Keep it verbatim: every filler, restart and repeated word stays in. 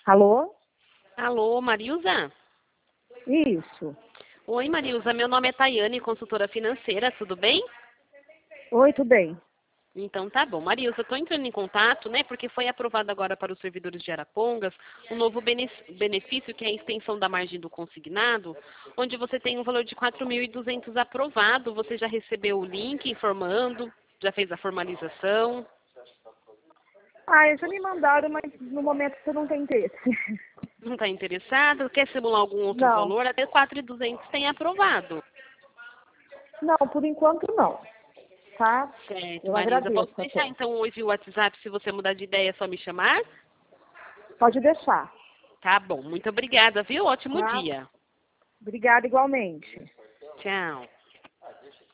Alô? Alô, Marilza? Isso. Oi, Marilza. Meu nome é Tayane, consultora financeira. Tudo bem? Oi, tudo bem? Então tá bom. Marilza, eu estou entrando em contato, né? Porque foi aprovado agora para os servidores de Arapongas um novo bene- benefício, que é a extensão da margem do consignado, onde você tem um valor de quatro mil e duzentos aprovado. Você já recebeu o link informando? Já fez a formalização? Ah, eles já me mandaram, mas no momento você não tem interesse. Não está interessado? Quer simular algum outro Não. valor? Até quatro mil e duzentos tem aprovado. Não, por enquanto não. Tá? Certo, Eu Marisa. Posso agradeço deixar até. então hoje o WhatsApp, se você mudar de ideia, é só me chamar? Pode deixar. Tá bom. Muito obrigada, viu? Ótimo Tá? dia. Obrigada igualmente. Tchau.